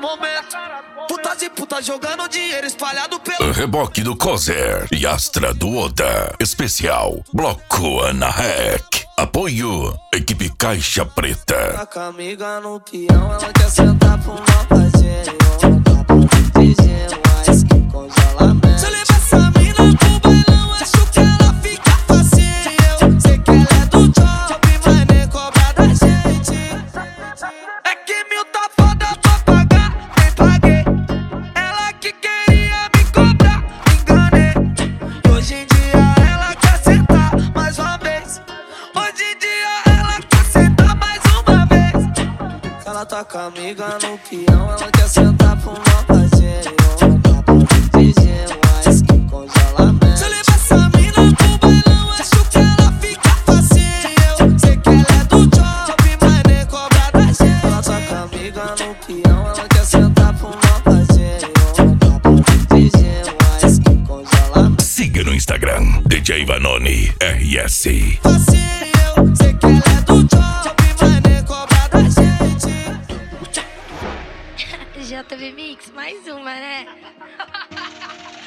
momento. Putas e putas jogando dinheiro espalhado pelo reboque do Kozer e Astra do Oda. Especial Bloco Ana Rec. Apoio Equipe Caixa Preta. Tá com a amiga no peão, ela quer sentar pro mal fazer. Tá bom de dizer mais que congelamento. Se eu levar essa mina pro bailão, acho que ela fica facinho. Sei que ela é do job, mas nem cobra da gente. É que mil tá foda pra pagar, nem paguei. Ela que queria me cobrar, me enganei. E hoje em dia ela quer sentar mais uma vez. Hoje em dia ela quer sentar mais uma vez. Ela tá com a amiga no peão, ela quer sentar pro mal fazer. Tá bom de dizer mais que congelamento. Se eu levar essa mina pro bailão, acho que ela fica facinho. Sei que ela é do job, mas nem cobra da gente. Ela tá com a amiga no peão, ela quer sentar pro mal fazer. Tá bom de dizer mais que congelamento. Siga no Instagram DJ Vanoni RS. Facinho, sei que ela é do job, mas nem cobra da gente. JB Mix, mais uma, né?